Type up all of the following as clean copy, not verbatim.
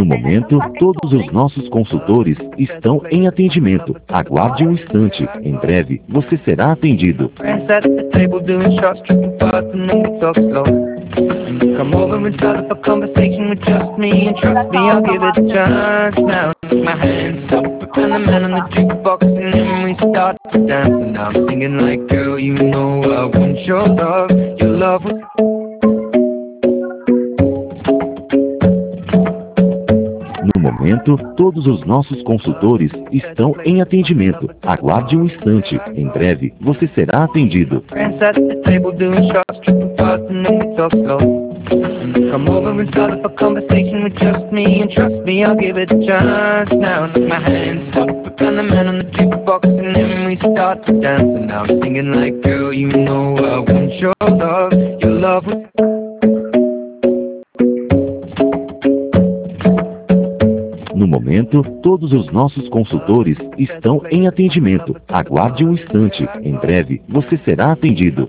momento, todos os nossos consultores estão em atendimento. Aguarde um instante. Em breve, você será atendido. Come over and start up a conversation with just me, and trust me, I'll give it a chance. Now take my hands up, and the man on the jukebox, and then we start to dance. And I'm singing like, girl, you know I want your love. Your love was... No momento, todos os nossos consultores estão em atendimento. Aguarde um instante. Em breve, você será atendido. Come over and start up a conversation with just me, and trust me, I'll give it a chance. Now take my hands up, and the man on the jukebox, and then we start to dance. And now I'm singing like, girl, you know I want your love. Your love was... No momento, todos os nossos consultores estão em atendimento. Aguarde um instante. Em breve, você será atendido.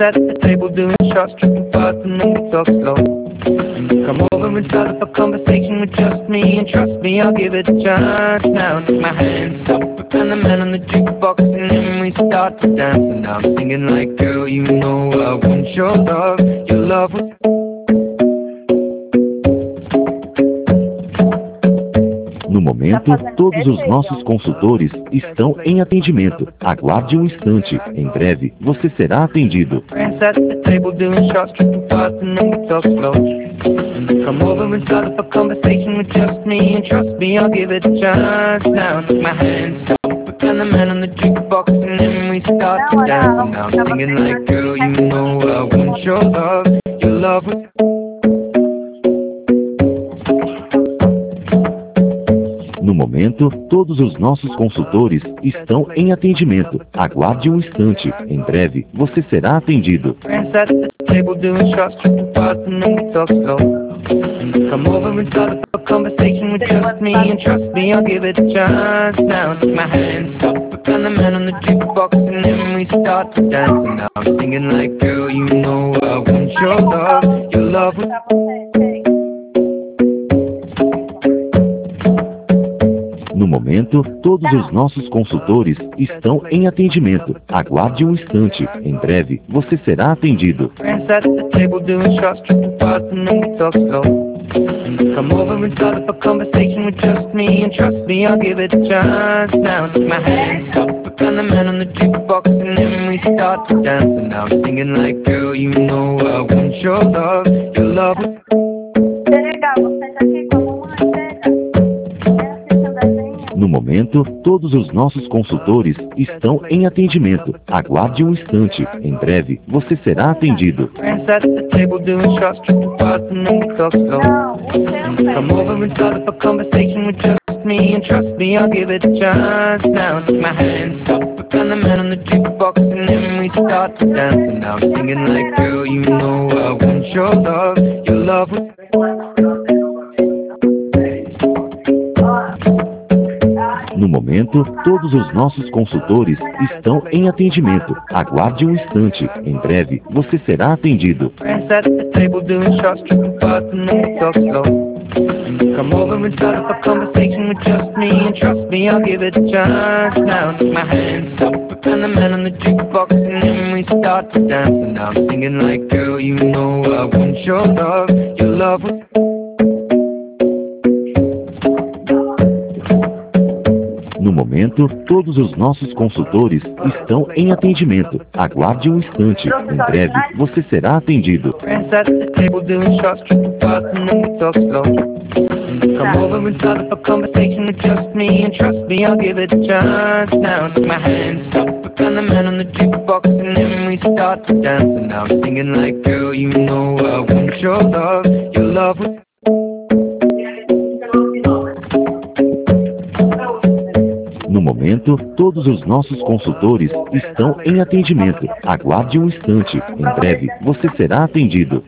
Come over and start up a conversation with just me, and trust me, I'll give it a chance. Now take my hands up, and the man on the jukebox, and then we start to dance. And now I'm singing like, girl, you know I want your love. Your love was... No momento, todos os nossos consultores estão em atendimento. Aguarde um instante. Em breve, você será atendido. Come over and start up a conversation with just me, and trust me, I'll give it a chance. Now take my hands up, and the man on the jukebox, and then we start to dance. And now I'm singing like, girl, you know I want your love. Your love was... No momento, todos os nossos consultores estão em atendimento. Aguarde um instante. Em breve, você será atendido. Come over and start up a conversation with just me, and trust me, I'll give it a chance. Now take my hands up, and the man on the jukebox, and then we start to dance. And now I'm singing like, girl, you know I want your love. Your love was... No momento, todos os nossos consultores estão em atendimento. Aguarde um instante. Em breve, você será atendido. Come over and start up a conversation with just me, and trust me, I'll give it a chance. Now take my hands up, and the man on the jukebox, and then we start to dance. And now I'm singing like, girl, you know I want your love. Your love was... No momento, todos os nossos consultores estão em atendimento. Aguarde um instante. Em breve, você será atendido. Come over and start up a conversation with just me, and trust me, I'll give it a chance. Now take my hands up, and the man on the jukebox, and then we start to dance. And now I'm singing like, girl, you know I want your love. Your love was... No momento, todos os nossos consultores estão em atendimento. Aguarde um instante. Em breve, você será atendido. Come over and start up a conversation with just me, and trust me, I'll give it a chance. Now take my hands up, and the man on the jukebox, and then we start to dance. And now I'm singing like, girl, you know I want your love. Your love was... No momento, todos os nossos consultores estão em atendimento. Aguarde um instante. Em breve, você será atendido. Come over and start up a conversation with just me, and trust me, I'll give it a chance. Now take my hands up, and the man on the jukebox, and then we start to dance. And now I'm singing like, girl, you know I want your love. Your love was... No momento, todos os nossos consultores estão em atendimento. Aguarde um instante. Em breve, você será atendido.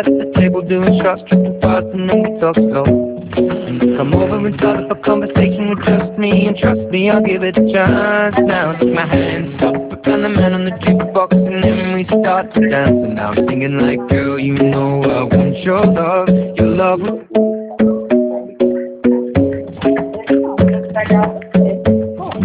Come over and start up a conversation with just me, and trust me, I'll give it a chance. Now take my hands up, and the man on the jukebox, and then we start to dance. And now I'm singing like, girl, you know I want your love. Your love was...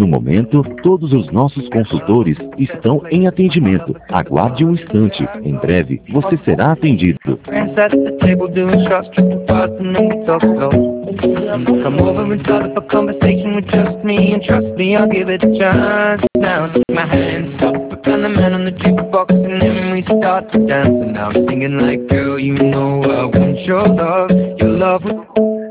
momento, todos os nossos consultores estão em atendimento. Aguarde um instante. Em breve, você será atendido. Friends at the table doing shots, tripping fast, and then we talk slow. Come over and start up a conversation with just me, and trust me, I'll give it a chance. Now take my hand, stop it, and the man on the jukebox, and then we start to dance. And I'm singing like, girl, you know I want your love. Your love was...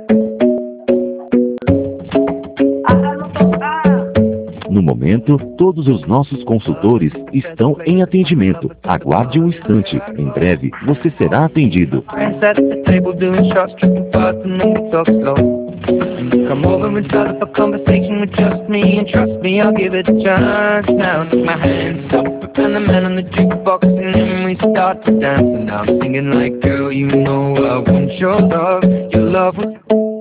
No momento, todos os nossos consultores estão em atendimento. Aguarde um instante. Em breve, você será atendido. Friends at the table doing shots, tripping fast, and then we talk slow. Come over and start up a conversation with just me, and trust me, I'll give it a chance. Now take my hand, stop it, and the man on the jukebox, and then we start to dance. And I'm singing like, girl, you know I want your love. Your love was...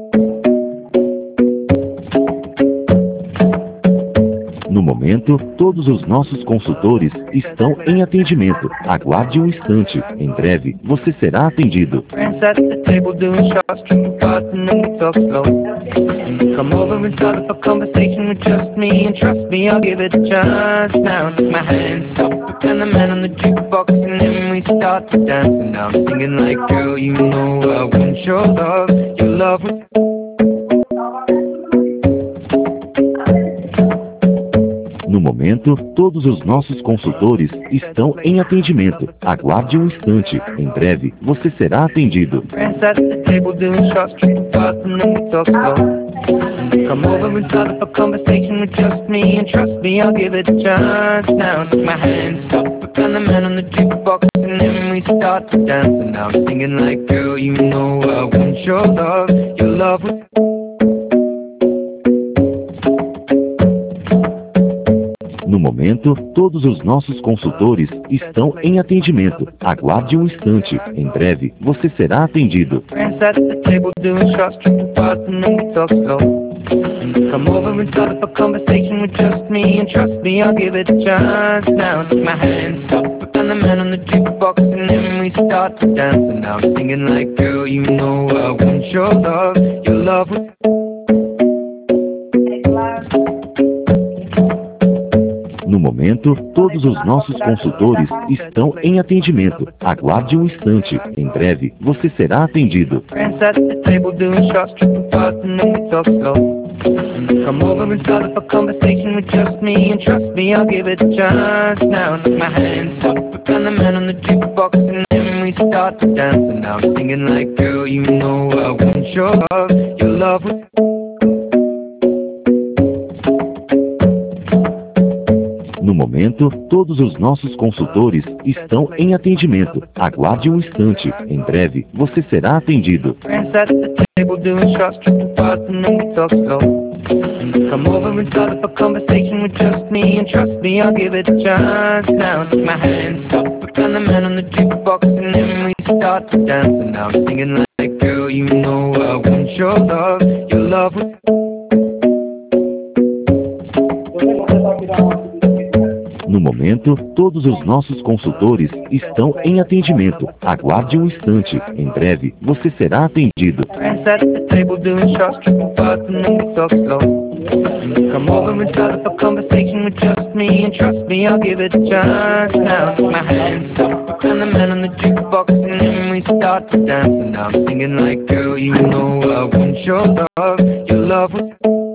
No momento, todos os nossos consultores estão em atendimento. Aguarde um instante. Em breve, você será atendido. Friends at the table doing shots, tripping fast, and then we talk slow. Come over and start up a conversation with just me, and trust me, I'll give it a chance. Now take my hand, stop it, and the man on the jukebox, and then we start to dance. And I'm singing like, girl, you know I want your love. Your love was... No momento, todos os nossos consultores estão em atendimento. Aguarde um instante. Em breve, você será atendido. Friends at the table doing shots, tripping fast, and then we talk slow. Come over and start up a conversation with just me, and trust me, I'll give it a chance. Now take my hand, stop it, and the man on the jukebox, and then we start to dance. And I'm singing like, girl, you know I want your love. Your love was... No momento, todos os nossos consultores estão em atendimento. Aguarde um instante. Em breve, você será atendido. Friends at the table doing shots, tripping fast, and then we talk slow. Come over and start up a conversation with just me, and trust me, I'll give it a chance. Now take my hand, stop it, and the man on the jukebox, and then we start to dance. And I'm singing like, girl, you know I want your love. Your love was... No momento, todos os nossos consultores estão em atendimento. Aguarde um instante. Em breve, você será atendido. Friends at the table doing shots, tripping fast, and then we talk slow. Come over and start up a conversation with just me, and trust me, I'll give it a chance. Now take my hand, stop it, and the man on the jukebox, and then we start to dance. And I'm singing like, girl, you know I want your love. Your love was... No momento, todos os nossos consultores estão em atendimento. Aguarde um instante. Em breve, você será atendido. Friends at the table doing shots, tripping fast, and then we talk slow. Come over and start up a conversation with just me, and trust me, I'll give it a chance. Now take my hand, stop it, and the man on the jukebox, and then we start to dance. And I'm singing like, girl, you know I want your love. Your love was... No momento, todos os nossos consultores estão em atendimento. Aguarde um instante. Em breve, você será atendido. Friends at the table doing shots, tripping fast, and then we talk slow. Come over and start up a conversation with just me, and trust me, I'll give it a chance. Now take my hand, stop it, and the man on the jukebox, and then we start to dance. And I'm singing like, girl, you know I want your love. Your love was...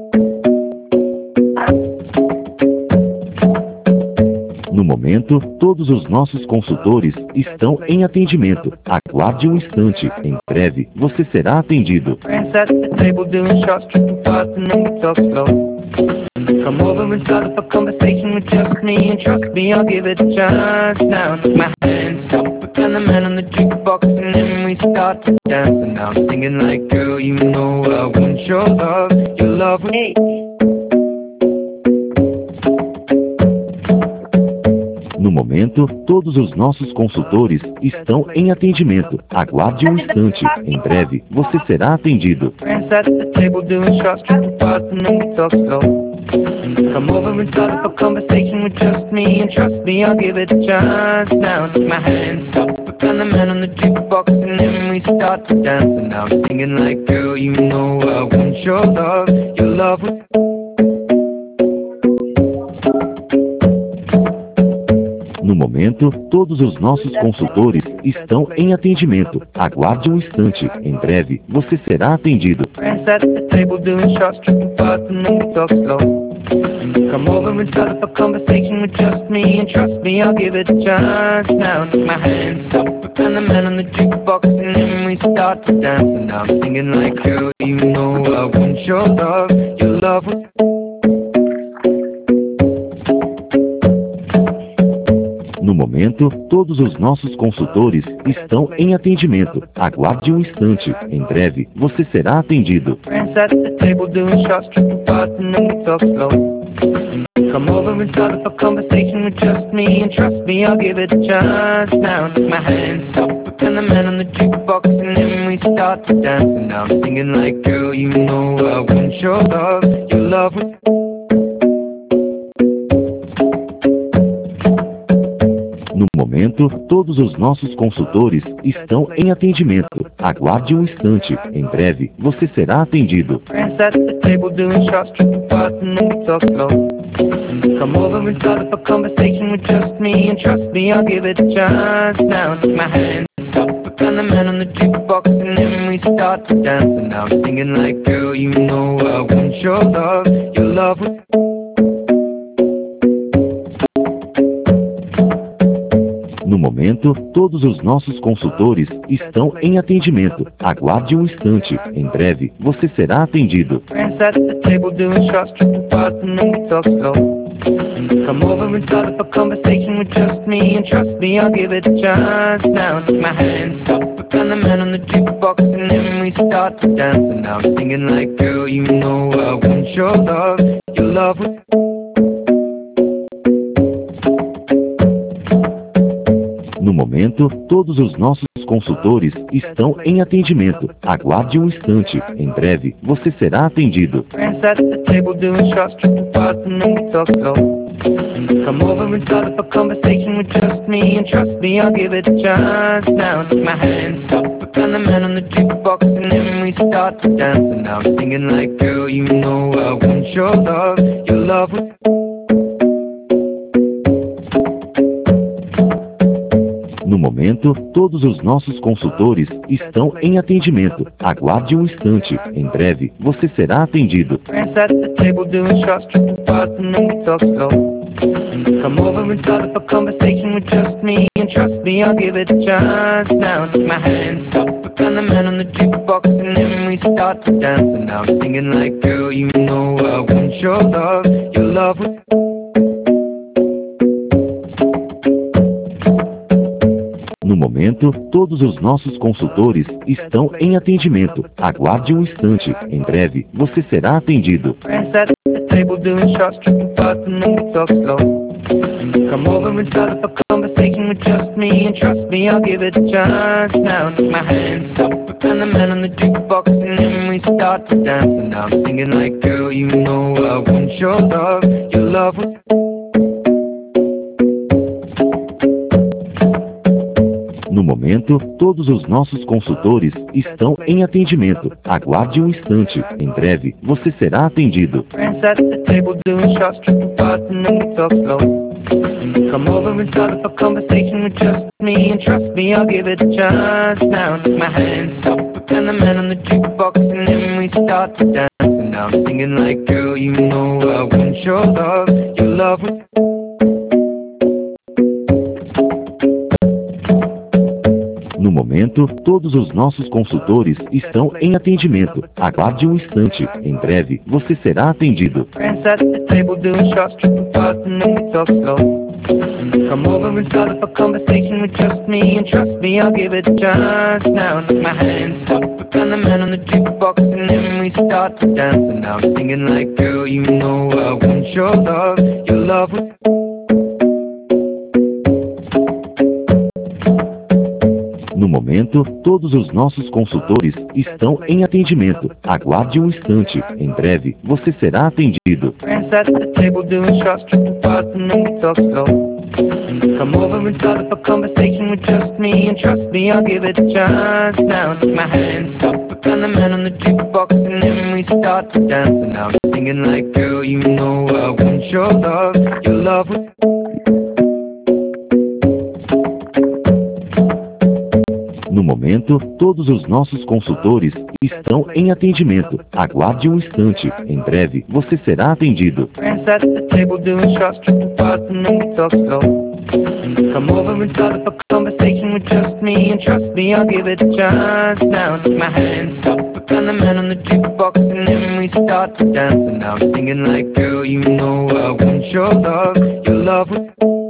No momento, todos os nossos consultores estão em atendimento. Aguarde um instante. Em breve, você será atendido. Friends at the table doing shots, tripping fast, and then we talk slow. Come over and start up a conversation with just me, and trust me, I'll give it a chance. Now take my hand, stop it, and the man on the jukebox, and then we start to dance. And I'm singing like, girl, you know I want your love. Your love was... No momento, todos os nossos consultores estão em atendimento. Aguarde um instante. Em breve, você será atendido. Friends at the table doing shots, tripping fast, and then we talk slow. Come over and start up a conversation with just me, and trust me, I'll give it a chance. Now take my hand, stop it, and the man on the jukebox, and then we start to dance. And I'm singing like, girl, you know I want your love. Your love was... momento, todos os nossos consultores estão em atendimento. Aguarde um instante. Em breve, você será atendido. Friends at the table doing shots, tripping fast, and then we talk slow. Come over and start up a conversation with just me, and trust me, I'll give it a chance. Now take my hands up, and the man on the jukebox, and then we start to dance. And I'm singing like, girl, you know I want your love. Your love was... No momento, todos os nossos consultores estão em atendimento. Aguarde um instante. Em breve, você será atendido. Friends at the table doing shots, tripping fast, and then we talk slow. Come over and start up a conversation with just me, and trust me, I'll give it a chance. Now take my hands up, and the man on the jukebox, and then we start to dance. And I'm singing like, girl, you know I want your love. Your love was... No momento, todos os nossos consultores estão em atendimento. Aguarde um instante. Em breve, você será atendido. Friends at the table doing shots, tripping fast, and then we talk slow. Come over and start up a conversation with just me, and trust me, I'll give it a chance. Now take my hands up, and the man on the jukebox, and then we start to dance. And I'm singing like, girl, you know I want your love. Your love was... No momento, todos os nossos consultores estão em atendimento. Aguarde um instante. Em breve, você será atendido. Friends at the table doing shots, tripping fast, and then we talk slow. Come over and start up a conversation with just me, and trust me, I'll give it a chance. Now take my hands up, and the man on the jukebox, and then we start to dance. And I'm singing like, girl, you know I want your love. Your love was... No momento, todos os nossos consultores estão em atendimento. Aguarde um instante. Em breve, você será atendido. Friends at the table doing shots, tripping fast, and then we talk slow. Come over and start up a conversation with just me, and trust me, I'll give it a chance. Now take my hands up, and the man on the jukebox, and then we start to dance. And I'm singing like, girl, you know I want your love. Your love was... No momento, todos os nossos consultores estão em atendimento. Aguarde um instante. Em breve, você será atendido. Friends at the table doing shots, tripping fast, and then we talk slow. Come over and start up a conversation with just me, and trust me, I'll give it a chance. Now take my hands up, and the man on the jukebox, and then we start to dance. And I'm singing like, girl, you know I want your love. Your love was... No momento, todos os nossos consultores estão em atendimento. Aguarde um instante. Em breve, você será atendido. Friends at the table doing shots, tripping fast, and then we talk slow. Come over and start up a conversation with just me, and trust me, I'll give it a chance. Now take my hands up, and the man on the jukebox, and then we start to dance. And I'm singing like, girl, you know I want your love. Your love was... No momento, todos os nossos consultores estão em atendimento. Aguarde um instante. Em breve, você será atendido. Friends at the table doing shots, tripping fast, and then we talk slow. Come over and start up a conversation with just me, and trust me, I'll give it a chance. Now take my hands up, and the man on the jukebox, and then we start to dance. And I'm singing like, girl, you know I want your love. Your love was... No momento, todos os nossos consultores estão em atendimento. Aguarde um instante. Em breve, você será atendido. Friends at the table doing shots, tripping fast, and then we talk slow. Come over and start up a conversation with just me, and trust me, I'll give it a chance. Now take my hands up, and the man on the jukebox, and then we start to dance. And I'm singing like, girl, you know I want your love. Your love was... No momento, todos os nossos consultores estão em atendimento. Aguarde um instante. Em breve, você será atendido. Friends at the table doing shots, tripping fast, and then we talk slow. Come over and start up a conversation with just me, and trust me, I'll give it a chance. Now take my hands up, and the man on the jukebox, and then we start to dance. And I'm singing like, girl, you know I want your love. Your love was... No momento, todos os nossos consultores estão em atendimento. Aguarde um instante. Em breve, você será atendido. Friends at the table doing shots, tripping fast, and then we talk slow. And you come over and start up a conversation with just me, and trust me, I'll give it a chance. Now take my hand, stop it, and the man on the jukebox, and then we start to dance. And now I'm singing like, girl, you know I want your love. Your love was...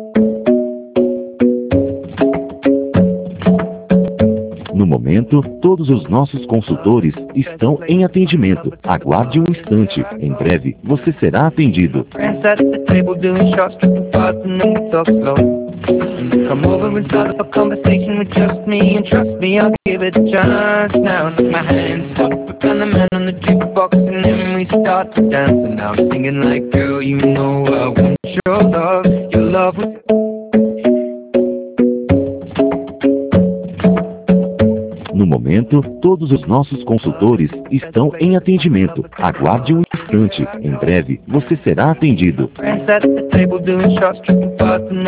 No momento, todos os nossos consultores estão em atendimento. Aguarde um instante. Em breve, você será atendido. Friends at the table doing shots, tripping fast, and then we talk slow. And you come over and start up a conversation with just me, and trust me, I'll give it a chance. Now take my hand, stop it, and the man on the jukebox, and then we start to dance. And now I'm singing like, girl, you know I want your love. Your love was... No momento, todos os nossos consultores estão em atendimento. Aguarde um instante. Em breve, você será atendido. Friends at the table doing shots, tripping fast, and